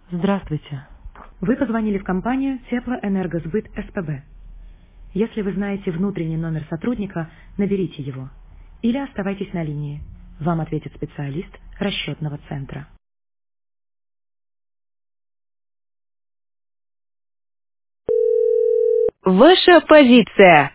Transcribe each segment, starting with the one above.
Здравствуйте. Вы позвонили в компанию Теплоэнергосбыт СПБ. Если вы знаете внутренний номер сотрудника, наберите его. Или оставайтесь на линии. Вам ответит специалист расчетного центра. Ваша позиция.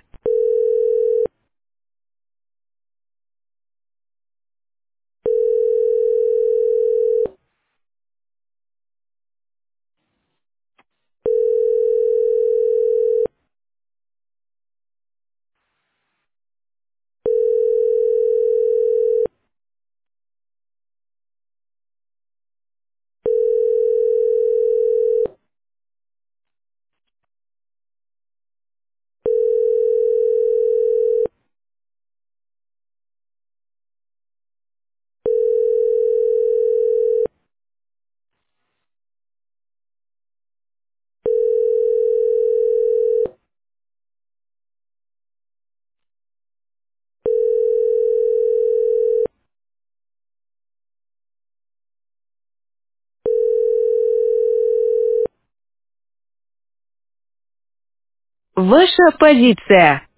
Ваша позиция.